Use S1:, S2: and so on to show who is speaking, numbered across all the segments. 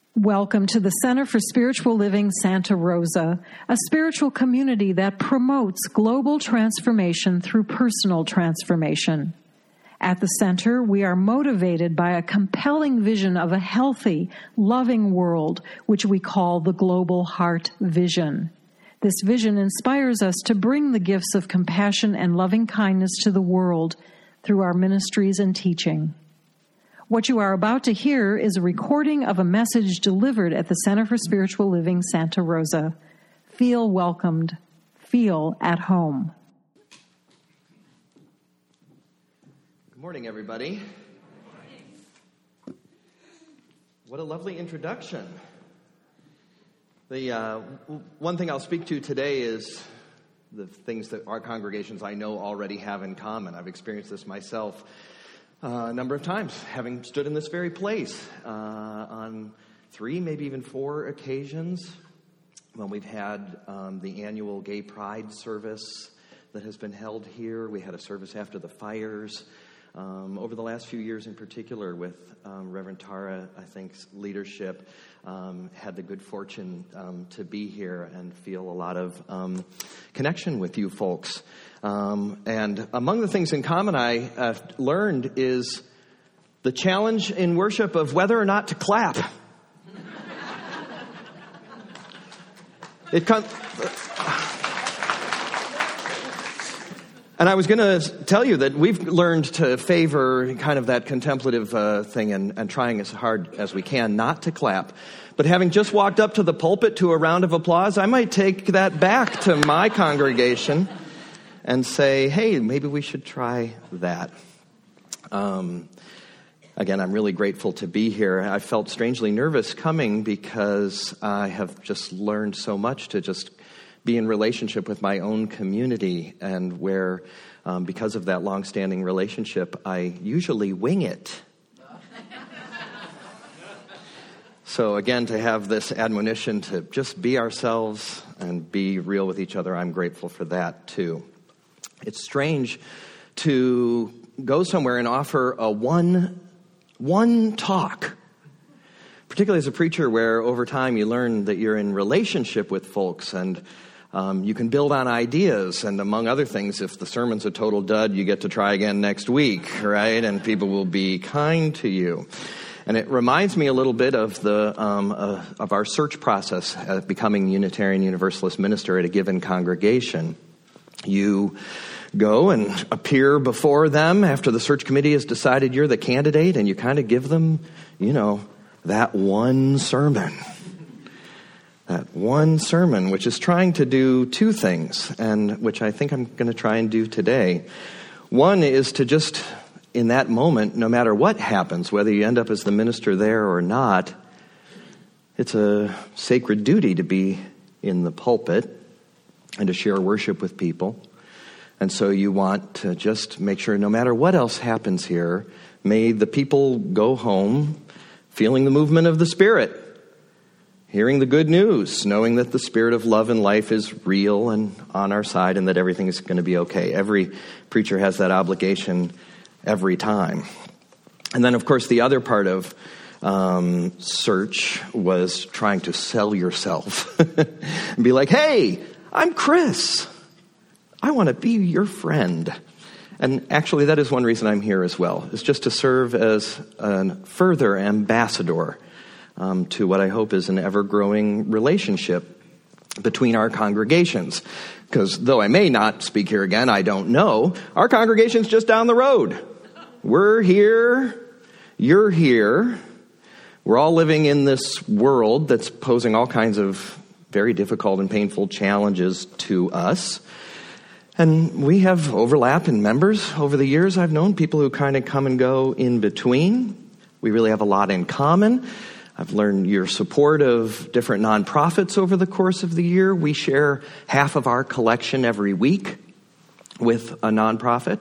S1: Welcome to the Center for Spiritual Living Santa Rosa, a spiritual community that promotes global transformation through personal transformation. At the center, we are motivated by a compelling vision of a healthy, loving world, which we call the Global Heart Vision. This vision inspires us to bring the gifts of compassion and loving kindness to the world through our ministries and teaching. What you are about to hear is a recording of a message delivered at the Center for Spiritual Living Santa Rosa. Feel welcomed. Feel at home.
S2: Good morning, everybody. What a lovely introduction. The one thing I'll speak to today is the things that our congregations I know already have in common. I've experienced this myself a number of times, having stood in this very place on 3, maybe even 4 occasions when we've had the annual Gay Pride service that has been held here. We had a service after the fires. Over the last few years in particular with Reverend Tara, I think's leadership, had the good fortune to be here and feel a lot of connection with you folks. And among the things in common I learned is the challenge in worship of whether or not to clap. And I was going to tell you that we've learned to favor kind of that contemplative thing and trying as hard as we can not to clap. But having just walked up to the pulpit to a round of applause, I might take that back to my congregation and say, hey, maybe we should try that. Again, I'm really grateful to be here. I felt strangely nervous coming because I have just learned so much to just be in relationship with my own community, and where, because of that long-standing relationship, I usually wing it. So again, to have this admonition to just be ourselves and be real with each other, I'm grateful for that too. It's strange to go somewhere and offer a one talk, particularly as a preacher, where over time you learn that you're in relationship with folks and you can build on ideas, and among other things, if the sermon's a total dud, you get to try again next week, right? And people will be kind to you. And it reminds me a little bit of of our search process at becoming Unitarian Universalist minister at a given congregation. You go and appear before them after the search committee has decided you're the candidate, and you kind of give them, that one sermon. That one sermon, which is trying to do 2 things, and which I think I'm going to try and do today. One is to just, in that moment, no matter what happens, whether you end up as the minister there or not, it's a sacred duty to be in the pulpit and to share worship with people. And so you want to just make sure no matter what else happens here, may the people go home feeling the movement of the Spirit, hearing the good news, knowing that the Spirit of love and life is real and on our side and that everything is going to be okay. Every preacher has that obligation every time. And then, of course, the other part of search was trying to sell yourself and be like, hey, I'm Chris. I want to be your friend. And actually, that is one reason I'm here as well, is just to serve as a further ambassador to what I hope is an ever-growing relationship between our congregations. Because though I may not speak here again, I don't know, our congregation's just down the road. We're here, you're here. We're all living in this world that's posing all kinds of very difficult and painful challenges to us. And we have overlap in members. Over the years, I've known people who kind of come and go in between. We really have a lot in common. I've learned your support of different nonprofits over the course of the year. We share half of our collection every week with a nonprofit.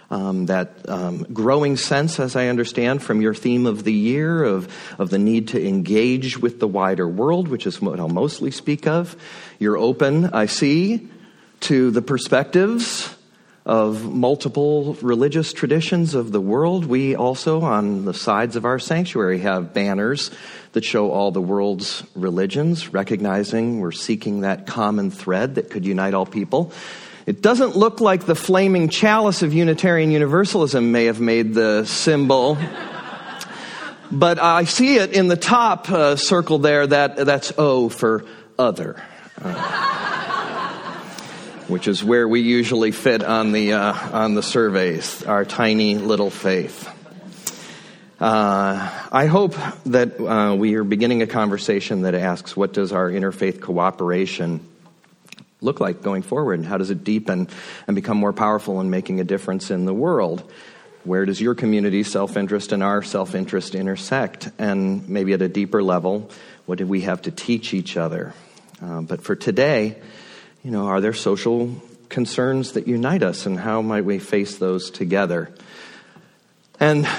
S2: That growing sense, as I understand from your theme of the year, of the need to engage with the wider world, which is what I'll mostly speak of. You're open, I see, to the perspectives of multiple religious traditions of the world. We also, on the sides of our sanctuary, have banners that show all the world's religions, recognizing we're seeking that common thread that could unite all people. It doesn't look like the flaming chalice of Unitarian Universalism may have made the symbol, but I see it in the top circle there. That's O for other, which is where we usually fit on the surveys, our tiny little faith. I hope that we are beginning a conversation that asks, what does our interfaith cooperation look like going forward? How does it deepen and become more powerful in making a difference in the world? Where does your community's self-interest and our self-interest intersect? And maybe at a deeper level, what do we have to teach each other? But for today, are there social concerns that unite us, and how might we face those together? And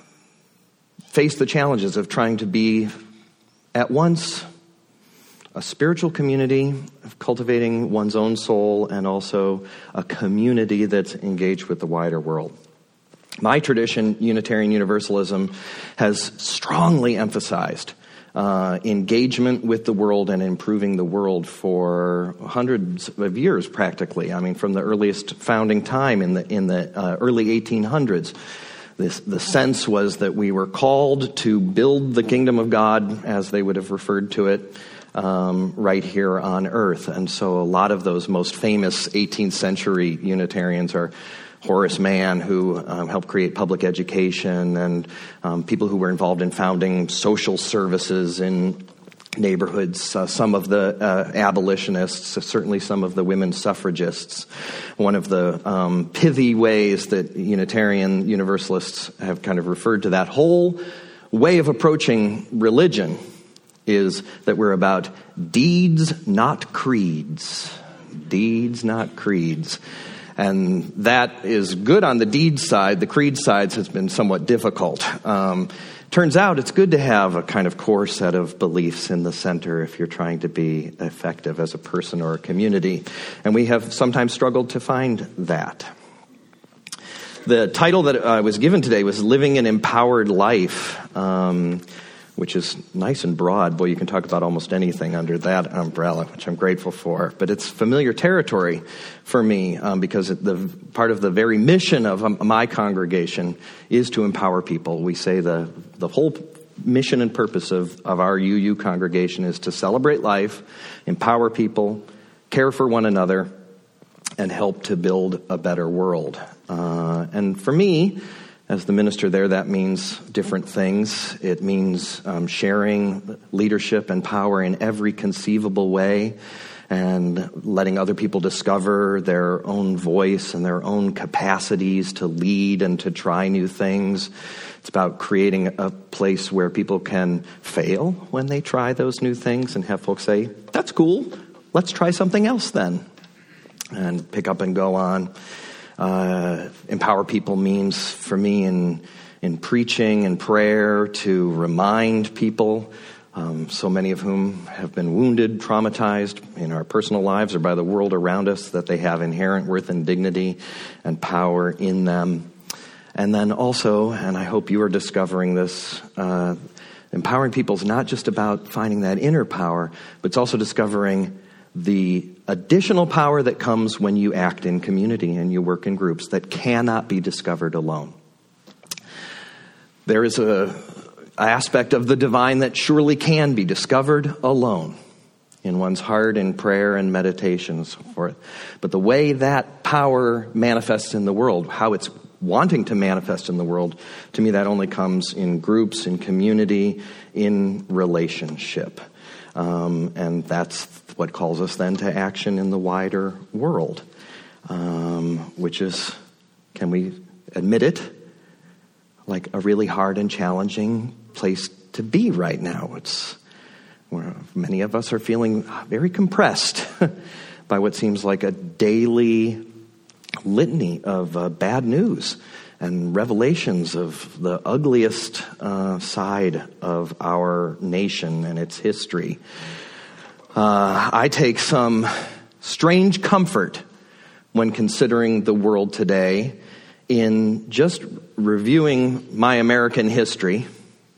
S2: face the challenges of trying to be at once a spiritual community, of cultivating one's own soul, and also a community that's engaged with the wider world. My tradition, Unitarian Universalism, has strongly emphasized engagement with the world and improving the world for hundreds of years, practically. I mean, from the earliest founding time in the early 1800s. The sense was that we were called to build the kingdom of God, as they would have referred to it, right here on earth. And so a lot of those most famous 18th century Unitarians are Horace Mann, who helped create public education, and people who were involved in founding social services in neighborhoods, some of the abolitionists, certainly some of the women's suffragists. One of the pithy ways that Unitarian Universalists have kind of referred to that whole way of approaching religion is that we're about deeds, not creeds. Deeds, not creeds. And that is good on the deed side. The creed side has been somewhat difficult. Turns out it's good to have a kind of core set of beliefs in the center if you're trying to be effective as a person or a community. And we have sometimes struggled to find that. The title that I was given today was Living an Empowered Life, which is nice and broad. Boy, you can talk about almost anything under that umbrella, which I'm grateful for. But it's familiar territory for me because the part of the very mission of my congregation is to empower people. We say the whole mission and purpose of our UU congregation is to celebrate life, empower people, care for one another, and help to build a better world. And for me, as the minister there, that means different things. It means sharing leadership and power in every conceivable way and letting other people discover their own voice and their own capacities to lead and to try new things. It's about creating a place where people can fail when they try those new things and have folks say, that's cool, let's try something else then, and pick up and go on. Empower people means, for me, in preaching and prayer, to remind people, so many of whom have been wounded, traumatized in our personal lives or by the world around us, that they have inherent worth and dignity and power in them. And then also, and I hope you are discovering this, empowering people is not just about finding that inner power, but it's also discovering the additional power that comes when you act in community and you work in groups that cannot be discovered alone. There is an aspect of the divine that surely can be discovered alone in one's heart and prayer and meditation and so forth. But the way that power manifests in the world, how it's wanting to manifest in the world, to me that only comes in groups, in community, in relationship. And that's what calls us then to action in the wider world, which is, can we admit it, like a really hard and challenging place to be right now. It's where many of us are feeling very compressed by what seems like a daily litany of bad news and revelations of the ugliest side of our nation and its history. I take some strange comfort when considering the world today in just reviewing my American history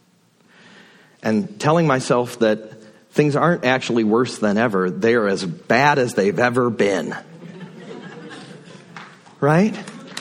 S2: and telling myself that things aren't actually worse than ever. They are as bad as they've ever been. Right?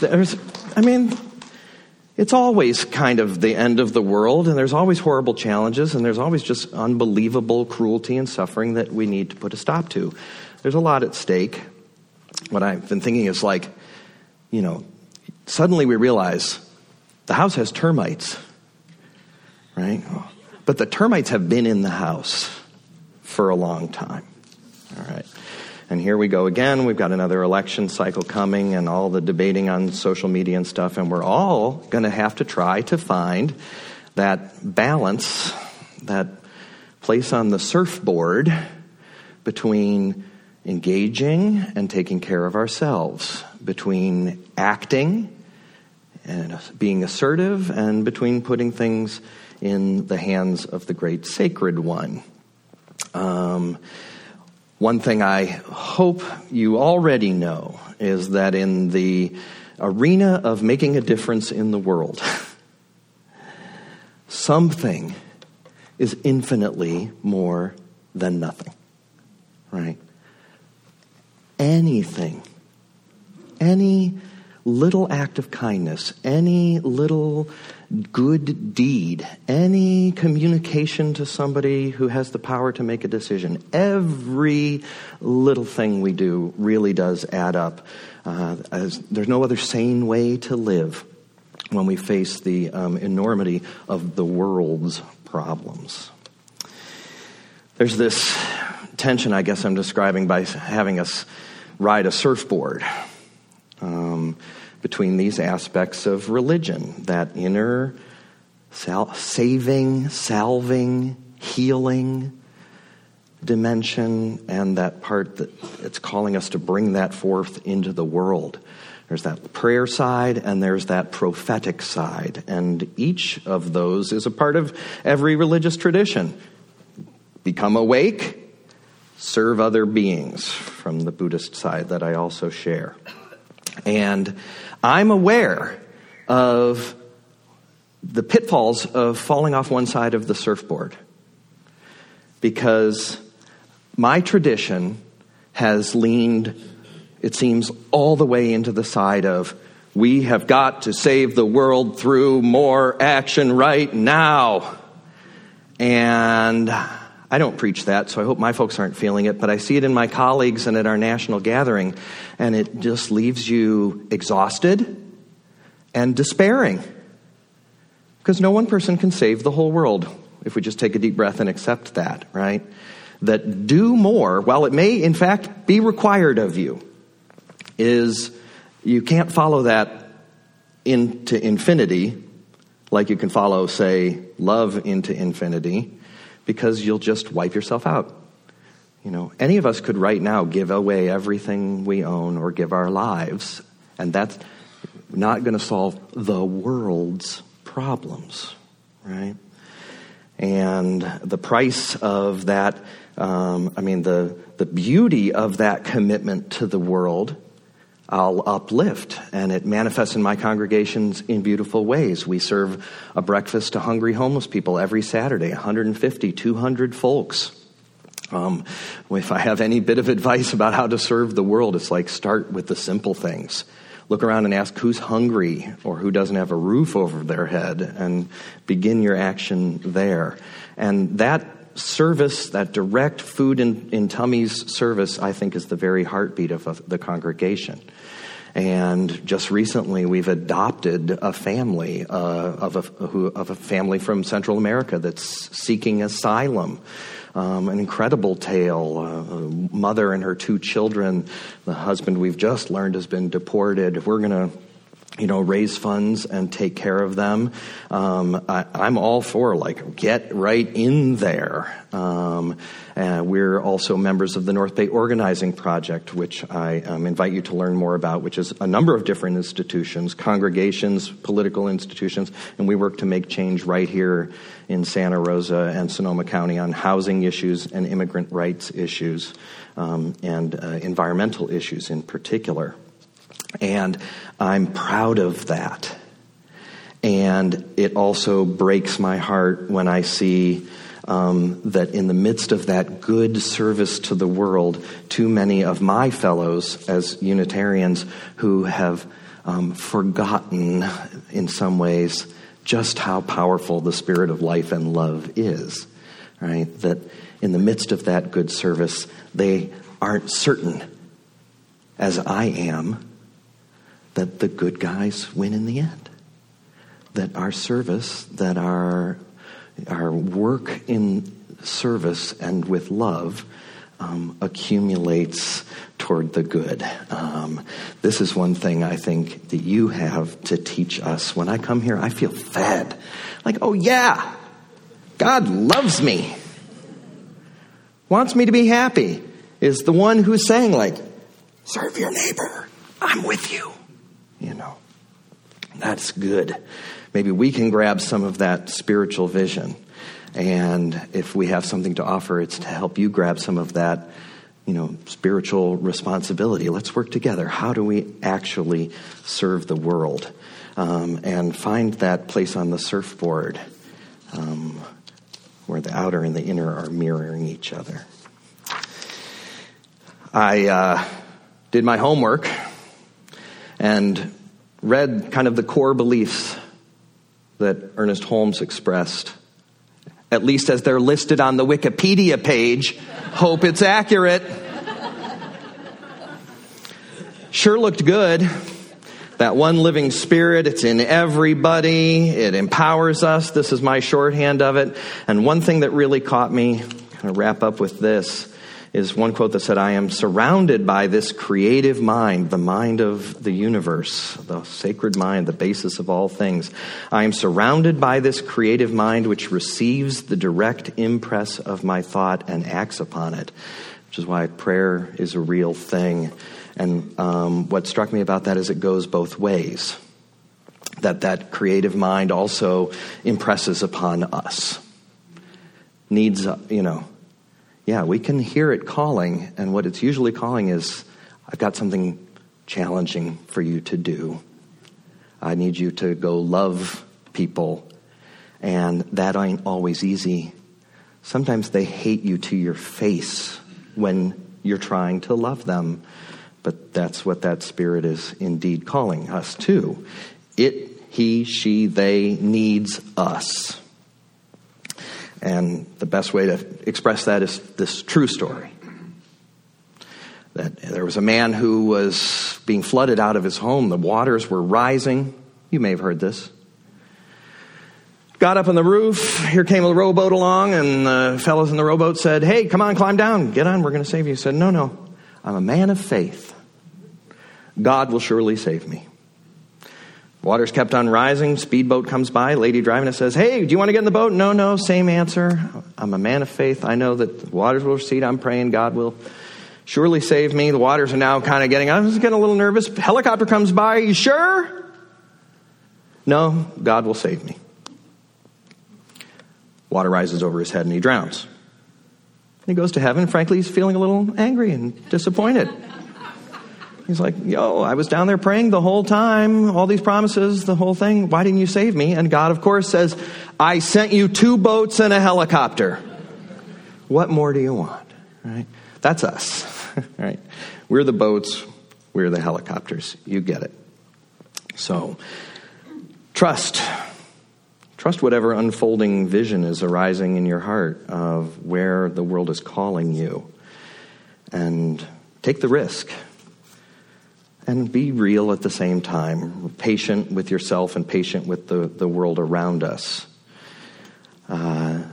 S2: It's always kind of the end of the world, and there's always horrible challenges, and there's always just unbelievable cruelty and suffering that we need to put a stop to. There's a lot at stake. What I've been thinking is suddenly we realize the house has termites, right? But the termites have been in the house for a long time. All right. And here we go again. We've got another election cycle coming and all the debating on social media and stuff. And we're all going to have to try to find that balance, that place on the surfboard between engaging and taking care of ourselves, between acting and being assertive, and between putting things in the hands of the great sacred one. One thing I hope you already know is that in the arena of making a difference in the world, something is infinitely more than nothing, right? Anything, any little act of kindness, any little good deed, any communication to somebody who has the power to make a decision, every little thing we do really does add up. There's no other sane way to live when we face the enormity of the world's problems. There's this tension, I guess I'm describing by having us ride a surfboard. Between these aspects of religion, that inner saving, salving, healing dimension, and that part that it's calling us to bring that forth into the world. There's that prayer side and there's that prophetic side, and each of those is a part of every religious tradition. Become awake, serve other beings, from the Buddhist side that I also share. And I'm aware of the pitfalls of falling off one side of the surfboard, because my tradition has leaned, it seems, all the way into the side of, we have got to save the world through more action right now. And I don't preach that, so I hope my folks aren't feeling it, but I see it in my colleagues and at our national gathering, and it just leaves you exhausted and despairing. Because no one person can save the whole world, if we just take a deep breath and accept that, right? That do more, while it may in fact be required of you, is you can't follow that into infinity like you can follow, say, love into infinity, because you'll just wipe yourself out. Any of us could right now give away everything we own or give our lives, and that's not going to solve the world's problems, right? And the price of that, the beauty of that commitment to the world, I'll uplift, and it manifests in my congregations in beautiful ways. We serve a breakfast to hungry homeless people every Saturday, 150, 200 folks. If I have any bit of advice about how to serve the world, it's like, start with the simple things. Look around and ask who's hungry or who doesn't have a roof over their head, and begin your action there. And that service, that direct food in tummy's service, I think is the very heartbeat of the congregation. And just recently, we've adopted a family of a family from Central America that's seeking asylum. An incredible tale. A mother and her 2 children. The husband, we've just learned, has been deported. We're going to raise funds and take care of them. I'm all for, get right in there. We're also members of the North Bay Organizing Project, which I invite you to learn more about, which is a number of different institutions, congregations, political institutions, and we work to make change right here in Santa Rosa and Sonoma County on housing issues and immigrant rights issues, and environmental issues in particular. And I'm proud of that. And it also breaks my heart when I see that in the midst of that good service to the world, too many of my fellows as Unitarians who have forgotten in some ways just how powerful the spirit of life and love is, right? That in the midst of that good service, they aren't certain, as I am, that the good guys win in the end. That our service, that our work in service and with love accumulates toward the good. This is one thing I think that you have to teach us. When I come here, I feel fed. Like, oh yeah, God loves me. Wants me to be happy. Is the one who's saying, like, serve your neighbor. I'm with you. You know, that's good. Maybe we can grab some of that spiritual vision. And if we have something to offer, it's to help you grab some of that, spiritual responsibility. Let's work together. How do we actually serve the world? And find that place on the surfboard where the outer and the inner are mirroring each other. I did my homework and read kind of the core beliefs that Ernest Holmes expressed, at least as they're listed on the Wikipedia page. Hope it's accurate. Sure looked good. That one living spirit, it's in everybody. It empowers us. This is my shorthand of it. And one thing that really caught me, kind of wrap up with this, is one quote that said, I am surrounded by this creative mind, the mind of the universe, the sacred mind, the basis of all things. I am surrounded by this creative mind which receives the direct impress of my thought and acts upon it, which is why prayer is a real thing. And what struck me about that is it goes both ways, that creative mind also impresses upon us, needs, yeah, we can hear it calling, and what it's usually calling is, I've got something challenging for you to do. I need you to go love people, and that ain't always easy. Sometimes they hate you to your face when you're trying to love them, but that's what that spirit is indeed calling us to. It, he, she, they needs us. And the best way to express that is this true story. That there was a man who was being flooded out of his home. The waters were rising. You may have heard this. Got up on the roof. Here came a rowboat along, and the fellows in the rowboat said, hey, come on, climb down. Get on, we're going to save you. He said, no, I'm a man of faith. God will surely save me. Waters kept on rising. Speedboat comes by. Lady driving it says, hey, do you want to get in the boat? No, same answer. I'm a man of faith. I know that the waters will recede. I'm praying God will surely save me. The waters are now kind of I was getting a little nervous. Helicopter comes by. Are you sure? No, God will save me. Water rises over his head and he drowns. He goes to heaven. Frankly, he's feeling a little angry and disappointed. He's like, I was down there praying the whole time, all these promises, the whole thing. Why didn't you save me? And God, of course, says, I sent you 2 boats and a helicopter. What more do you want? Right? That's us. Right? We're the boats. We're the helicopters. You get it. So, trust. Trust whatever unfolding vision is arising in your heart of where the world is calling you. And take the risk. And be real at the same time, patient with yourself and patient with the world around us. The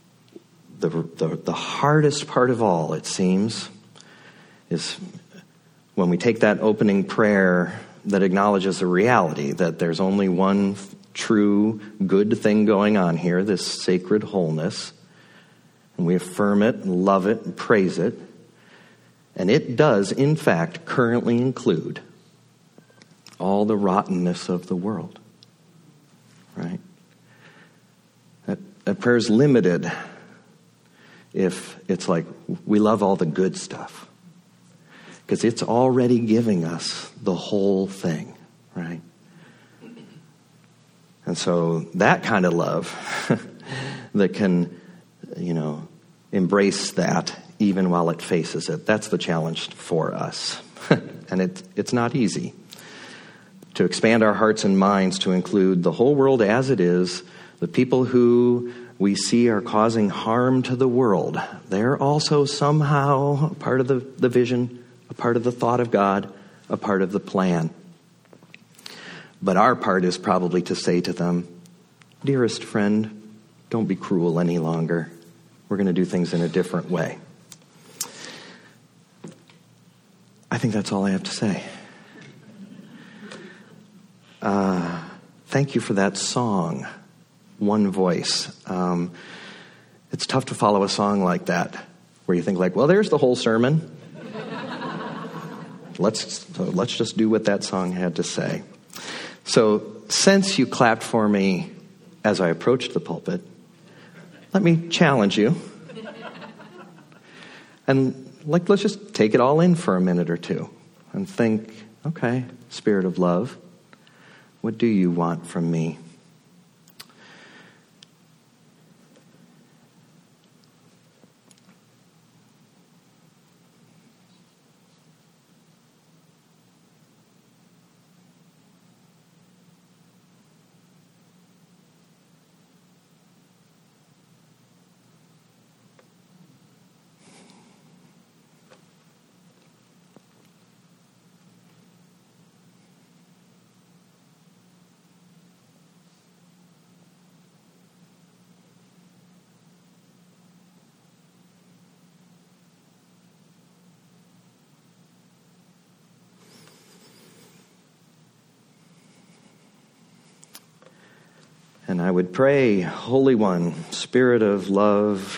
S2: hardest part of all, it seems, is when we take that opening prayer that acknowledges the reality that there's only one true good thing going on here, this sacred wholeness, and we affirm it and love it and praise it. And it does, in fact, currently include all the rottenness of the world, right? That prayer's limited if it's like, we love all the good stuff. because it's already giving us the whole thing, right? And so that kind of love that can, embrace that even while it faces it, that's the challenge for us. And it's not easy to expand our hearts and minds to include the whole world as it is, the people who we see are causing harm to the world. They're also somehow a part of the vision, a part of the thought of God, a part of the plan. But our part is probably to say to them, dearest friend, don't be cruel any longer. We're going to do things in a different way. I think that's all I have to say. Thank you for that song, One Voice. It's tough to follow a song like that, where you think well, there's the whole sermon. Let's just do what that song had to say. So, since you clapped for me as I approached the pulpit, let me challenge you. And let's just take it all in for a minute or two and think, okay, Spirit of love, what do you want from me? And I would pray, Holy One, Spirit of love,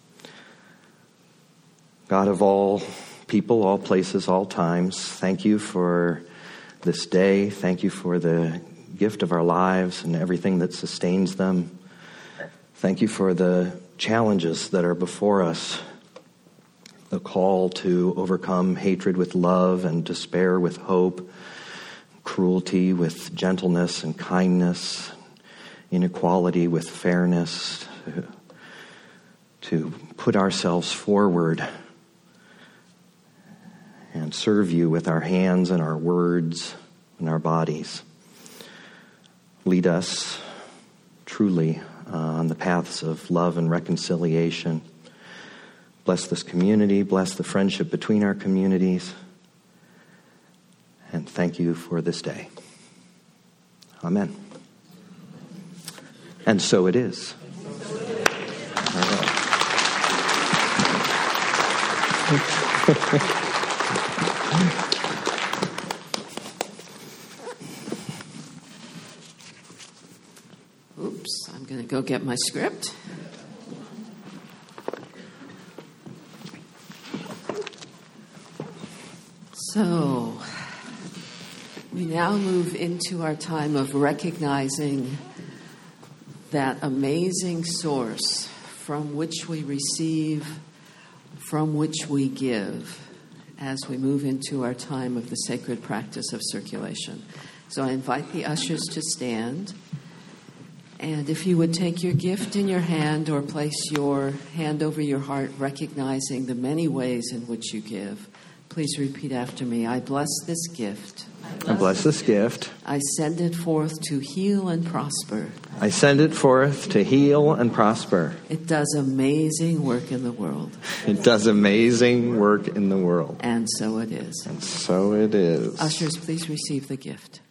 S2: God of all people, all places, all times, thank you for this day. Thank you for the gift of our lives and everything that sustains them. Thank you for the challenges that are before us, the call to overcome hatred with love and despair with hope, cruelty with gentleness and kindness, inequality with fairness, to put ourselves forward and serve you with our hands and our words and our bodies. Lead us truly on the paths of love and reconciliation. Bless this community, bless the friendship between our communities, and thank you for this day. Amen. And so it is. All right.
S3: Oops, I'm going to go get my script. So, we now move into our time of recognizing that amazing source from which we receive, from which we give, as we move into our time of the sacred practice of circulation. So I invite the ushers to stand. And if you would take your gift in your hand or place your hand over your heart, recognizing the many ways in which you give, please repeat after me. I bless this gift.
S2: I bless this gift.
S3: I send it forth to heal and prosper.
S2: I send it forth to heal and prosper.
S3: It does amazing work in the world.
S2: It does amazing work in the world.
S3: And so it is.
S2: And so it is.
S3: Ushers, please receive the gift.